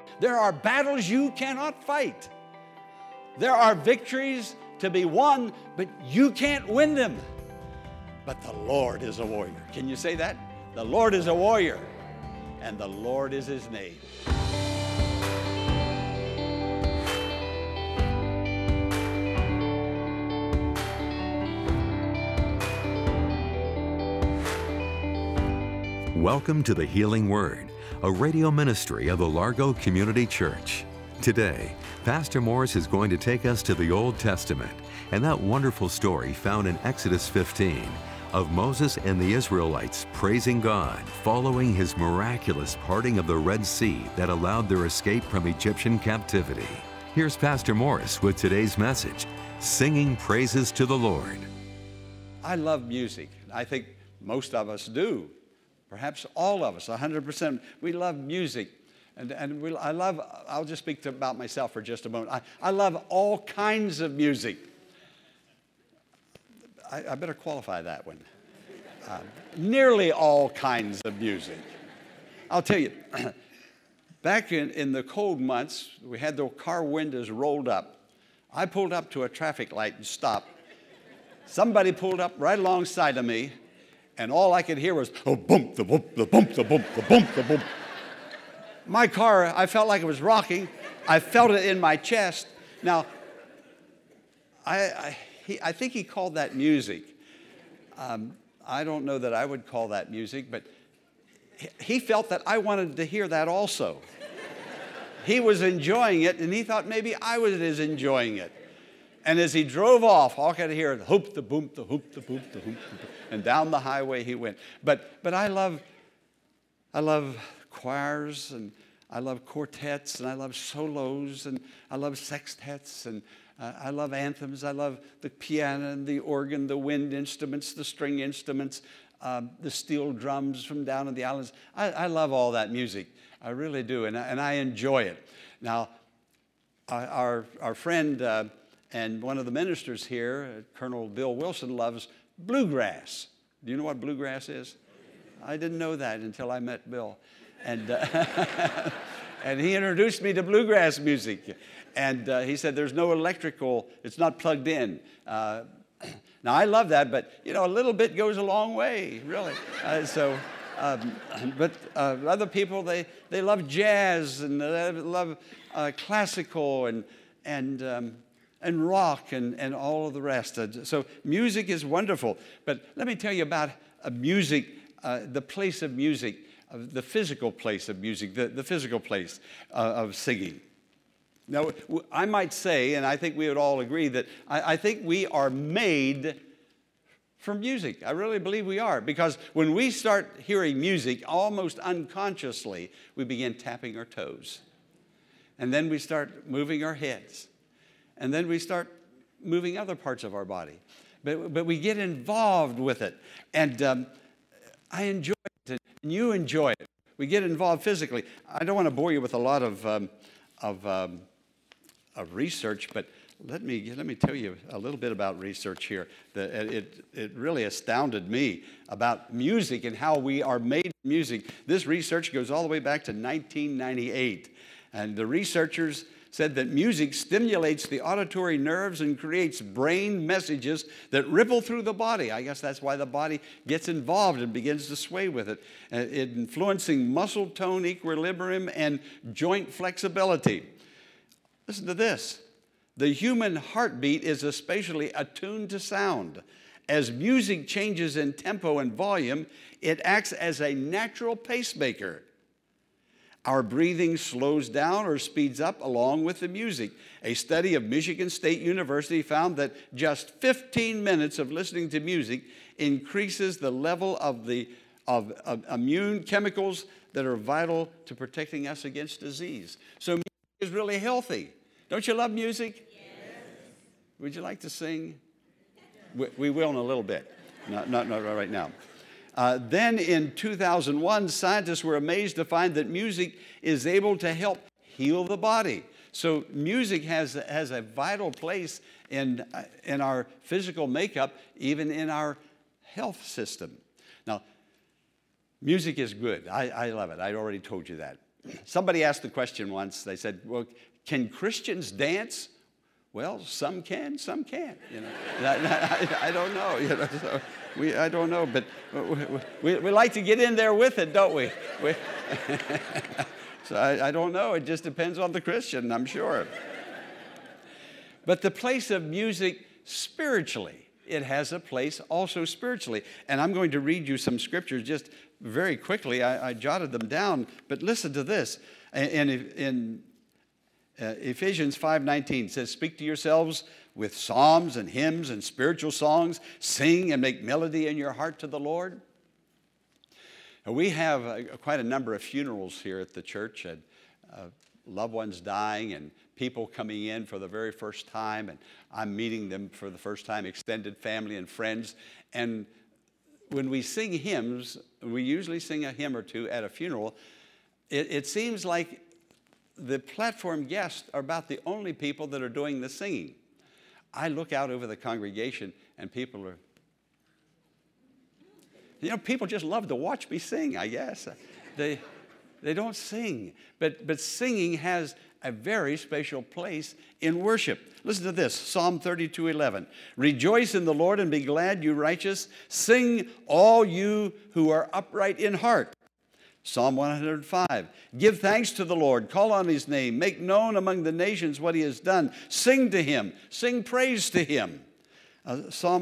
There are battles you cannot fight. There are victories to be won, but you can't win them. But the Lord is a warrior. Can you say that? The Lord is a warrior, and the Lord is His name. Welcome to the Healing Word, a radio ministry of the Largo Community Church. Today, Pastor Morris is going to take us to the Old Testament and that wonderful story found in Exodus 15 of Moses and the Israelites praising God following His miraculous parting of the Red Sea that allowed their escape from Egyptian captivity. Here's Pastor Morris with today's message, Singing Praises to the Lord. I love music. I think most of us do. Perhaps all of us, 100%. We love music. I'll just speak about myself for just a moment. I love all kinds of music. I better qualify that one. Nearly all kinds of music. I'll tell you, back in the cold months, we had the car windows rolled up. I pulled up to a traffic light and stopped. Somebody pulled up right alongside of me, and all I could hear was, oh, bump, the bump, the bump, the bump, the bump, the bump. My car, I felt like it was rocking. I felt it in my chest. Now, I think he called that music. I don't know that I would call that music, but he felt that I wanted to hear that also. He was enjoying it, and he thought maybe I was enjoying it. And as he drove off, all I could hear, the hoop, the boom, the hoop, the boop, the hoop, the boop, and down the highway he went. But I love choirs, and I love quartets, and I love solos, and I love sextets, and I love anthems. I love the piano and the organ, the wind instruments, the string instruments, the steel drums from down in the islands. I love all that music. I really do, and I enjoy it. Now, our friend and one of the ministers here, Colonel Bill Wilson, loves bluegrass. Do you know what bluegrass is? I didn't know that until I met Bill. And, and he introduced me to bluegrass music. And he said, there's no electrical, it's not plugged in. Now, I love that, but, a little bit goes a long way, really. But other people, they love jazz, and they love classical, and rock, and all of the rest. So music is wonderful. But let me tell you about music, the place of music, the physical place of music, the physical place of singing. Now, I might say, and I think we would all agree, that I think we are made for music. I really believe we are. Because when we start hearing music, almost unconsciously, we begin tapping our toes. And then we start moving our heads. And then we start moving other parts of our body. But we get involved with it. And I enjoy it, and you enjoy it. We get involved physically. I don't want to bore you with a lot of research, but let me tell you a little bit about research here. It really astounded me about music and how we are made music. This research goes all the way back to 1998. And the researchers said that music stimulates the auditory nerves and creates brain messages that ripple through the body. I guess that's why the body gets involved and begins to sway with it, influencing muscle tone, equilibrium, and joint flexibility. Listen to this. The human heartbeat is especially attuned to sound. As music changes in tempo and volume, it acts as a natural pacemaker. Our breathing slows down or speeds up along with the music. A study of Michigan State University found that just 15 minutes of listening to music increases the level of immune chemicals that are vital to protecting us against disease. So music is really healthy. Don't you love music? Yes. Would you like to sing? We will in a little bit. Not right now. Then in 2001, scientists were amazed to find that music is able to help heal the body. So music has a vital place in our physical makeup, even in our health system. Now, music is good. I love it. I already told you that. Somebody asked the question once. They said, well, can Christians dance? Well, some can, some can't. You know, I don't know. You know, so I don't know, but we like to get in there with it, don't we? So I don't know. It just depends on the Christian, I'm sure. But the place of music spiritually, it has a place also spiritually. And I'm going to read you some scriptures just very quickly. I jotted them down, but listen to this. In Ephesians 5:19 says, speak to yourselves with psalms and hymns and spiritual songs. Sing and make melody in your heart to the Lord. We have quite a number of funerals here at the church, and loved ones dying and people coming in for the very first time, and I'm meeting them for the first time, extended family and friends. And when we sing hymns, we usually sing a hymn or two at a funeral. It seems like the platform guests are about the only people that are doing the singing. I look out over the congregation and people are, people just love to watch me sing, I guess. They don't sing, but singing has a very special place in worship. Listen to this, Psalm 32:11. Rejoice in the Lord and be glad, you righteous. Sing, all you who are upright in heart. Psalm 105. Give thanks to the Lord. Call on his name. Make known among the nations what he has done. Sing to him. Sing praise to him. Psalm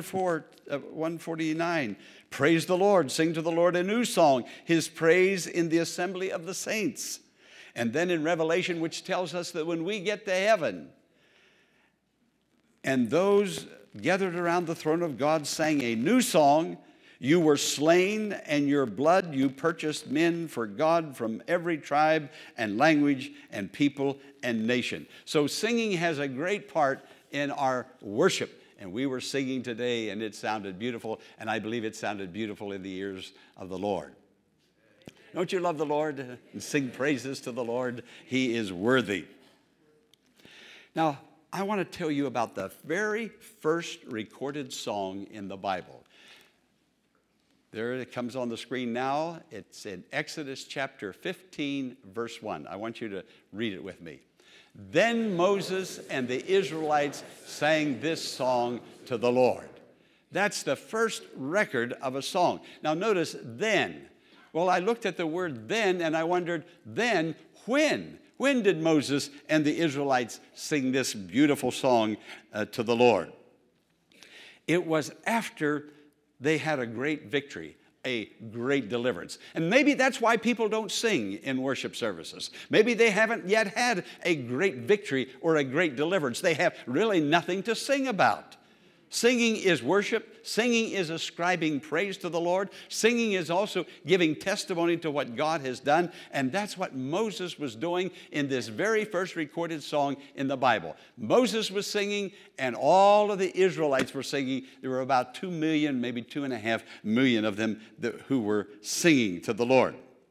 149. Praise the Lord. Sing to the Lord a new song. His praise in the assembly of the saints. And then in Revelation, which tells us that when we get to heaven, and those gathered around the throne of God sang a new song, you were slain, and your blood you purchased men for God from every tribe and language and people and nation. So singing has a great part in our worship. And we were singing today, and it sounded beautiful, and I believe it sounded beautiful in the ears of the Lord. Don't you love the Lord and sing praises to the Lord? He is worthy. Now, I want to tell you about the very first recorded song in the Bible. There it comes on the screen now. It's in Exodus chapter 15, verse 1. I want you to read it with me. Then Moses and the Israelites sang this song to the Lord. That's the first record of a song. Now notice, then. Well, I looked at the word then and I wondered, then when? When did Moses and the Israelites sing this beautiful song to the Lord? It was after they had a great victory, a great deliverance. And maybe that's why people don't sing in worship services. Maybe they haven't yet had a great victory or a great deliverance. They have really nothing to sing about. Singing is worship. Singing is ascribing praise to the Lord. Singing is also giving testimony to what God has done. And that's what Moses was doing in this very first recorded song in the Bible. Moses was singing, and all of the Israelites were singing. There were about 2 million, maybe 2.5 million of them who were singing to the Lord.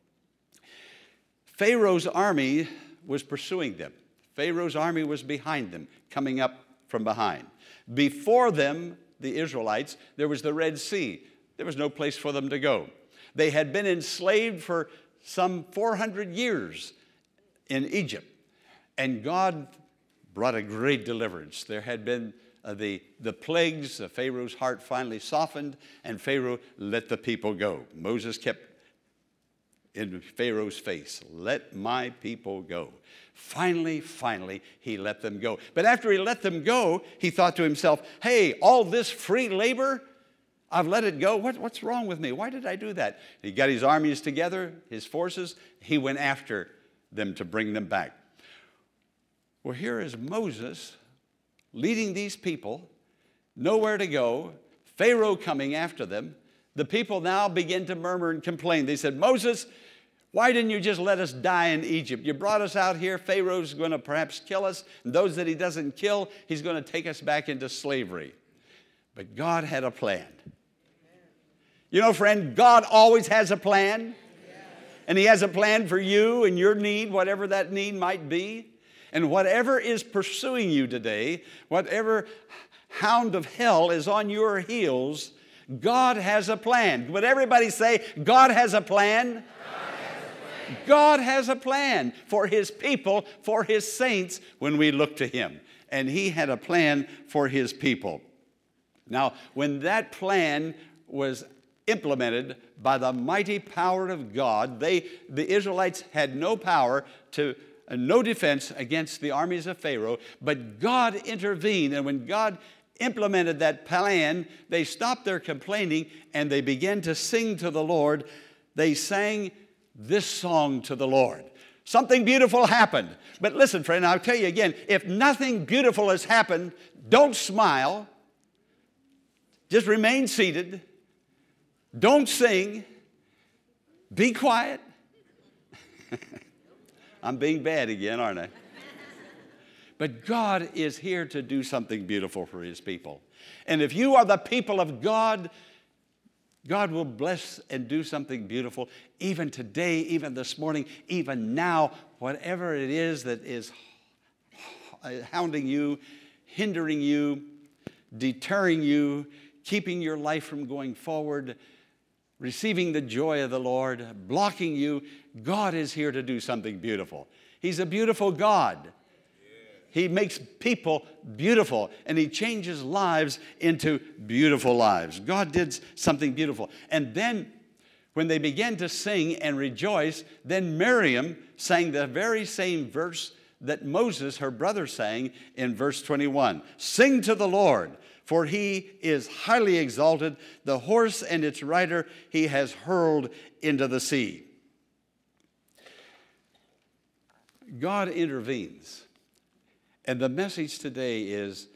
Pharaoh's army was pursuing them. Pharaoh's army was behind them, coming up from behind. Before them, the Israelites, there was the Red Sea. There was no place for them to go. They had been enslaved for some 400 years in Egypt, and God brought a great deliverance. There had been the plagues. Pharaoh's heart finally softened, and Pharaoh let the people go. Moses kept in Pharaoh's face, let my people go. Finally, he let them go. But after he let them go, he thought to himself, hey, all this free labor, I've let it go. What's wrong with me? Why did I do that? He got his armies together, his forces. He went after them to bring them back. Well, here is Moses leading these people, nowhere to go, Pharaoh coming after them. The people now begin to murmur and complain. They said, Moses, why didn't you just let us die in Egypt? You brought us out here. Pharaoh's going to perhaps kill us. And those that he doesn't kill, he's going to take us back into slavery. But God had a plan. You know, friend, God always has a plan. And he has a plan for you and your need, whatever that need might be. And whatever is pursuing you today, whatever hound of hell is on your heels, God has a plan. Would everybody say, God has a plan? God has a plan for His people, for His saints, when we look to Him. And He had a plan for His people. Now, when that plan was implemented by the mighty power of God, the Israelites had no power no defense against the armies of Pharaoh, but God intervened. And when God implemented that plan, they stopped their complaining and they began to sing to the Lord. They sang this song to the Lord. Something beautiful happened. But listen, friend, I'll tell you again, if nothing beautiful has happened, don't smile. Just remain seated. Don't sing. Be quiet. I'm being bad again, aren't I? But God is here to do something beautiful for His people. And if you are the people of God, God will bless and do something beautiful even today, even this morning, even now, whatever it is that is hounding you, hindering you, deterring you, keeping your life from going forward, receiving the joy of the Lord, blocking you. God is here to do something beautiful. He's a beautiful God. He makes people beautiful, and He changes lives into beautiful lives. God did something beautiful. And then when they began to sing and rejoice, then Miriam sang the very same verse that Moses, her brother, sang in verse 21. Sing to the Lord, for He is highly exalted. The horse and its rider He has hurled into the sea. God intervenes. And the message today is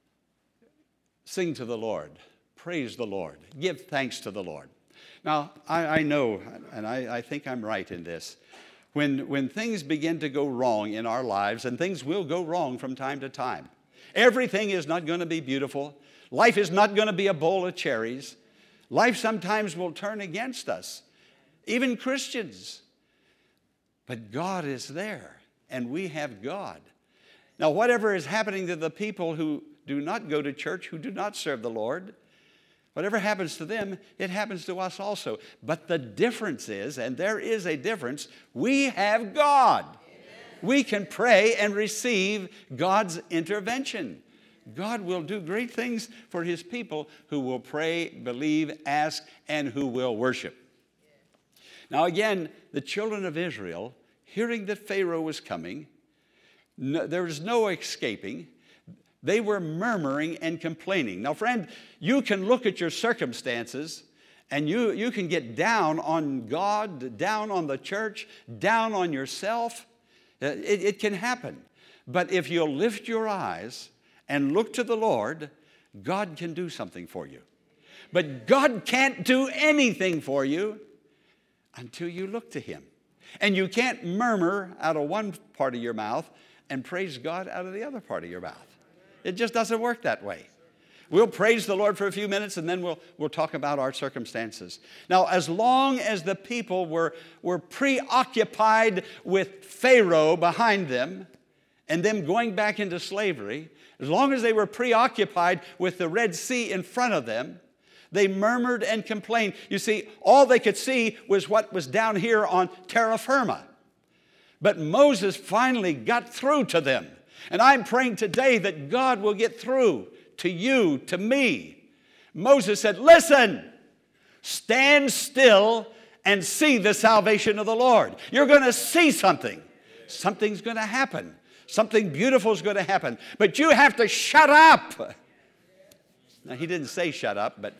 sing to the Lord, praise the Lord, give thanks to the Lord. Now, I know, and I think I'm right in this, when things begin to go wrong in our lives, and things will go wrong from time to time, everything is not going to be beautiful. Life is not going to be a bowl of cherries. Life sometimes will turn against us, even Christians. But God is there, and we have God. Now, whatever is happening to the people who do not go to church, who do not serve the Lord, whatever happens to them, it happens to us also. But the difference is, and there is a difference, we have God. Amen. We can pray and receive God's intervention. God will do great things for His people who will pray, believe, ask, and who will worship. Now again, the children of Israel, hearing that Pharaoh was coming, there was no escaping. They were murmuring and complaining. Now, friend, you can look at your circumstances and you can get down on God, down on the church, down on yourself. It can happen. But if you'll lift your eyes and look to the Lord, God can do something for you. But God can't do anything for you until you look to Him. And you can't murmur out of one part of your mouth and praise God out of the other part of your mouth. It just doesn't work that way. We'll praise the Lord for a few minutes and then we'll talk about our circumstances. Now, as long as the people were preoccupied with Pharaoh behind them and them going back into slavery, as long as they were preoccupied with the Red Sea in front of them, they murmured and complained. You see, all they could see was what was down here on terra firma. But Moses finally got through to them. And I'm praying today that God will get through to you, to me. Moses said, listen, stand still and see the salvation of the Lord. You're going to see something. Something's going to happen. Something beautiful is going to happen. But you have to shut up. Now, he didn't say shut up, but...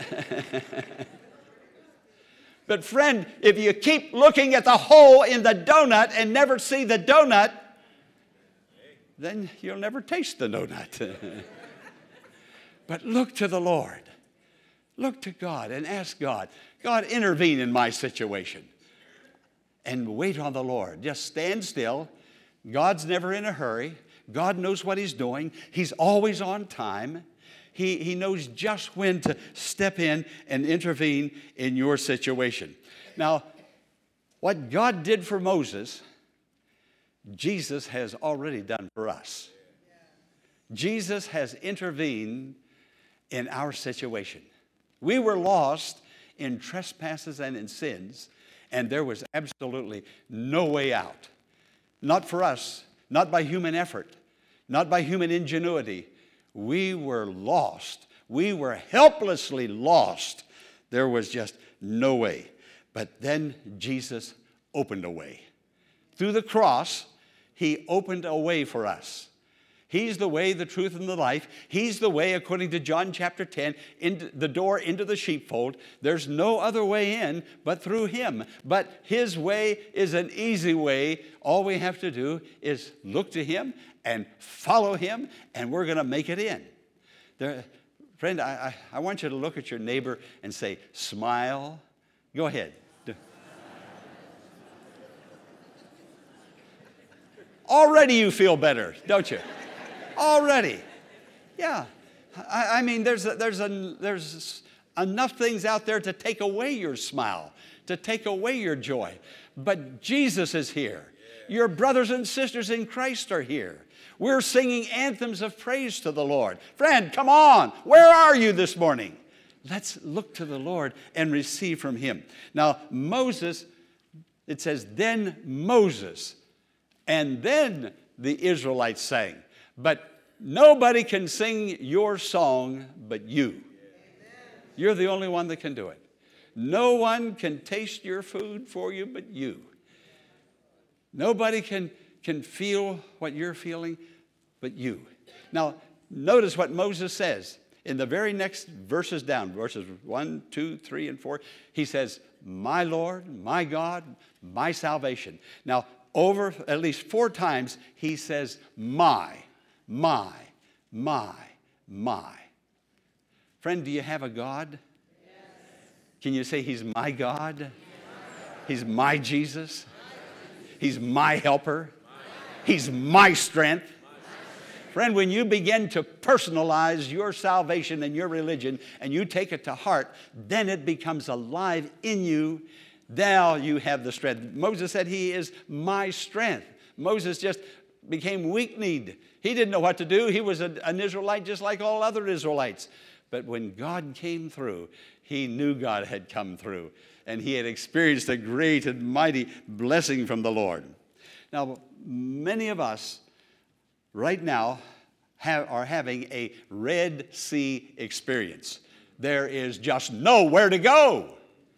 But friend, if you keep looking at the hole in the donut and never see the donut, then you'll never taste the donut. But look to the Lord. Look to God and ask God, God, intervene in my situation. And wait on the Lord. Just stand still. God's never in a hurry. God knows what He's doing. He's always on time. He knows just when to step in and intervene in your situation. Now, what God did for Moses, Jesus has already done for us. Jesus has intervened in our situation. We were lost in trespasses and in sins, And there was absolutely no way out. Not for us, not by human effort, not by human ingenuity. We were lost. We were helplessly lost. There was just no way. But then Jesus opened a way. Through the cross, he opened a way for us. He's the way, the truth, and the life. He's the way, according to John chapter 10, into the door into the sheepfold. There's no other way in but through him. But his way is an easy way. All we have to do is look to him and follow him, and we're going to make it in. Friend, I want you to look at your neighbor and say, smile. Go ahead. Already you feel better, don't you? Already. Yeah. I mean, there's enough things out there to take away your smile, to take away your joy. But Jesus is here. Your brothers and sisters in Christ are here. We're singing anthems of praise to the Lord. Friend, come on. Where are you this morning? Let's look to the Lord and receive from him. Now, Moses, it says, then Moses, and then the Israelites sang. But nobody can sing your song but you. You're the only one that can do it. No one can taste your food for you but you. Nobody can feel what you're feeling but you. Now, notice what Moses says. In the very next verses down, verses 1, 2, 3, and 4, he says, my Lord, my God, my salvation. Now, over at least 4 times, he says, my. Friend, do you have a God? Yes. Can you say he's my God? Yes. He's my Jesus? He's my helper? He's my strength? Friend, when you begin to personalize your salvation and your religion and you take it to heart, then it becomes alive in you. Now you have the strength. Moses said, he is my strength. Moses just became weak-kneed. He didn't know what to do. He was an Israelite just like all other Israelites. But when God came through, he knew God had come through. And he had experienced a great and mighty blessing from the Lord. Now, many of us right now are having a Red Sea experience. There is just nowhere to go.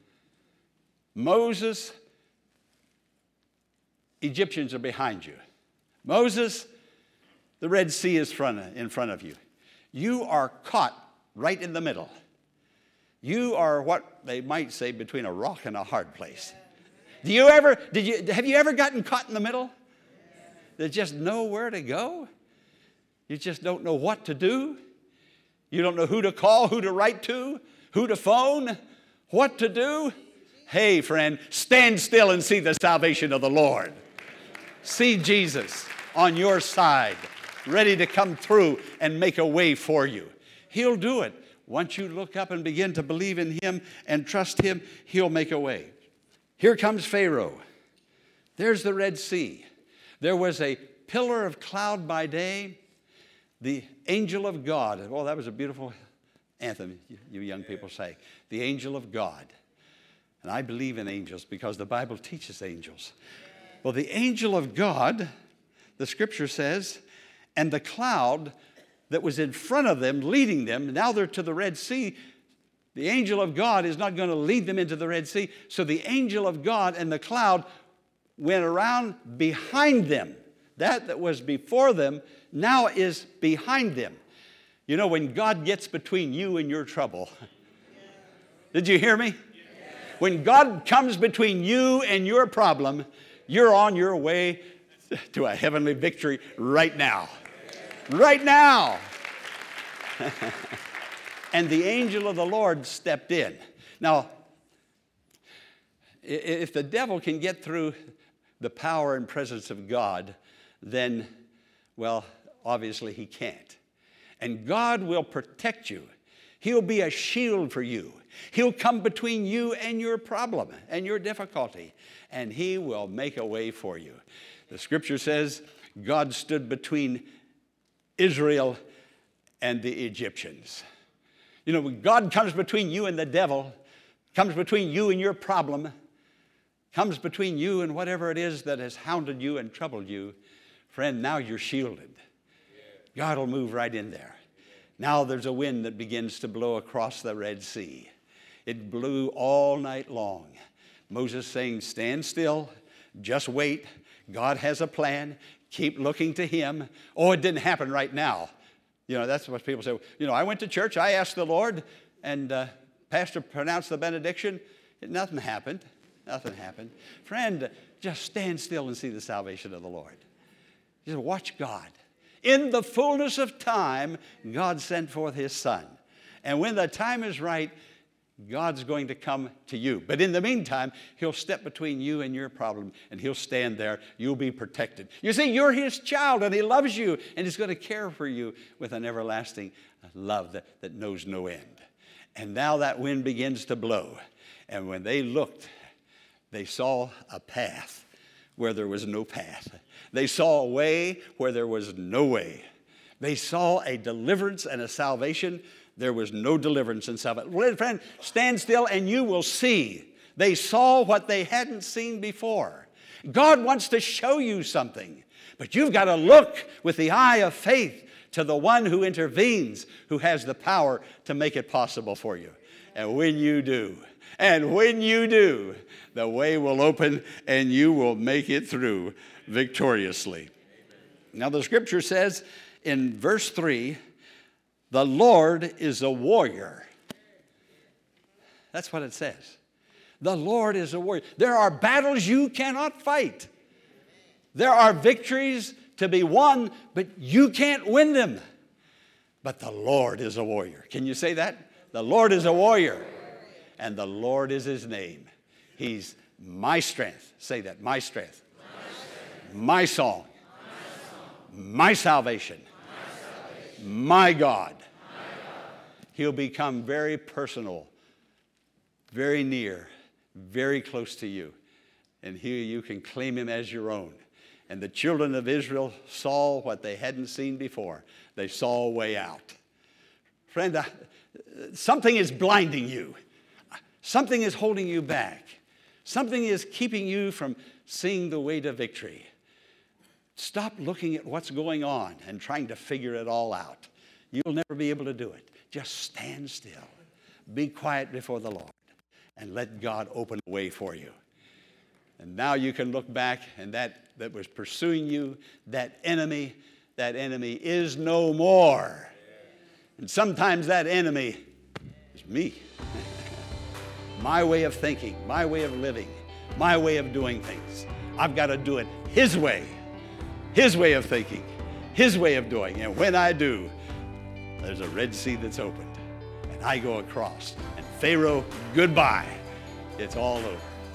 Moses, Egyptians are behind you. Moses, the Red Sea is in front of you. You are caught right in the middle. You are what they might say between a rock and a hard place. Have you ever gotten caught in the middle? There's just nowhere to go. You just don't know what to do. You don't know who to call, who to write to, who to phone, what to do. Hey, friend, stand still and see the salvation of the Lord. See Jesus on your side, ready to come through and make a way for you. He'll do it. Once you look up and begin to believe in him and trust him, he'll make a way. Here comes Pharaoh. There's the Red Sea. There was a pillar of cloud by day, the angel of God. Oh, that was a beautiful anthem, you young people say. The angel of God. And I believe in angels because the Bible teaches angels. Well, the angel of God, the scripture says, and the cloud that was in front of them, leading them, now they're to the Red Sea. The angel of God is not going to lead them into the Red Sea. So the angel of God and the cloud went around behind them. That was before them now is behind them. You know, when God gets between you and your trouble, did you hear me? When God comes between you and your problem, you're on your way to a heavenly victory right now. Right now. And the angel of the Lord stepped in. Now, if the devil can get through the power and presence of God, then, well, obviously he can't. And God will protect you. He'll be a shield for you. He'll come between you and your problem and your difficulty, and he will make a way for you. The scripture says God stood between Israel and the Egyptians. You know, when God comes between you and the devil, comes between you and your problem, comes between you and whatever it is that has hounded you and troubled you, friend, now you're shielded. God will move right in there. Now there's a wind that begins to blow across the Red Sea. It blew all night long. Moses saying, stand still, just wait. God has a plan. Keep looking to him. Oh, it didn't happen right now. You know, that's what people say. You know, I went to church, I asked the Lord, and pastor pronounced the benediction. Nothing happened. Nothing happened. Friend, just stand still and see the salvation of the Lord. Just watch God. In the fullness of time, God sent forth his Son. And when the time is right, God's going to come to you. But in the meantime, he'll step between you and your problem, and he'll stand there. You'll be protected. You see, you're his child, and he loves you, and he's going to care for you with an everlasting love that knows no end. And now that wind begins to blow. And when they looked, they saw a path where there was no path. They saw a way where there was no way. They saw a deliverance and a salvation. There was no deliverance and salvation. Well, friend, stand still and you will see. They saw what they hadn't seen before. God wants to show you something, but you've got to look with the eye of faith to the one who intervenes, who has the power to make it possible for you. And when you do, the way will open and you will make it through victoriously. Now the scripture says in verse 3, the Lord is a warrior. That's what it says. The Lord is a warrior. There are battles you cannot fight. There are victories to be won, but you can't win them. But the Lord is a warrior. Can you say that? The Lord is a warrior. And the Lord is his name. He's my strength. Say that, my strength. My song. My salvation. My God. He'll become very personal, very near, very close to you. And here you can claim him as your own. And the children of Israel saw what they hadn't seen before. They saw a way out. Friend, something is blinding you. Something is holding you back. Something is keeping you from seeing the way to victory. Stop looking at what's going on and trying to figure it all out. You'll never be able to do it. Just stand still. Be quiet before the Lord and let God open a way for you. And now you can look back, and that was pursuing you, that enemy is no more. And sometimes that enemy is me. My way of thinking, my way of living, my way of doing things. I've got to do it his way of thinking, his way of doing. And when I do, there's a Red Sea that's opened, and I go across. And Pharaoh, goodbye. It's all over.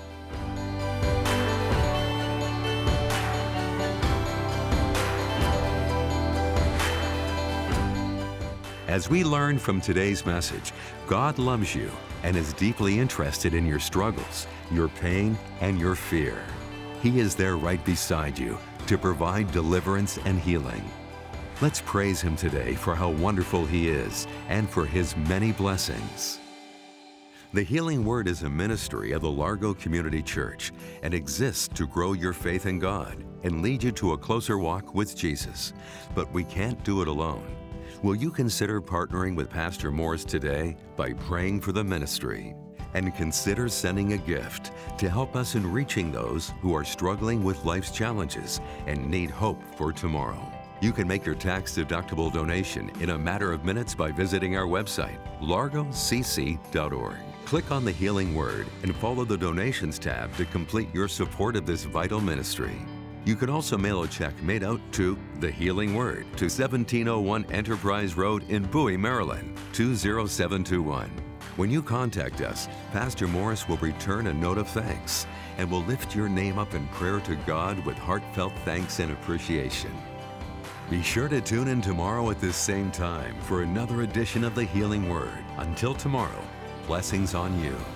As we learn from today's message, God loves you and is deeply interested in your struggles, your pain, and your fear. He is there right beside you to provide deliverance and healing. Let's praise him today for how wonderful he is and for his many blessings. The Healing Word is a ministry of the Largo Community Church and exists to grow your faith in God and lead you to a closer walk with Jesus. But we can't do it alone. Will you consider partnering with Pastor Morris today by praying for the ministry? And consider sending a gift to help us in reaching those who are struggling with life's challenges and need hope for tomorrow. You can make your tax-deductible donation in a matter of minutes by visiting our website, largocc.org. Click on the Healing Word and follow the Donations tab to complete your support of this vital ministry. You can also mail a check made out to The Healing Word to 1701 Enterprise Road in Bowie, Maryland, 20721. When you contact us, Pastor Morris will return a note of thanks and will lift your name up in prayer to God with heartfelt thanks and appreciation. Be sure to tune in tomorrow at this same time for another edition of The Healing Word. Until tomorrow, blessings on you.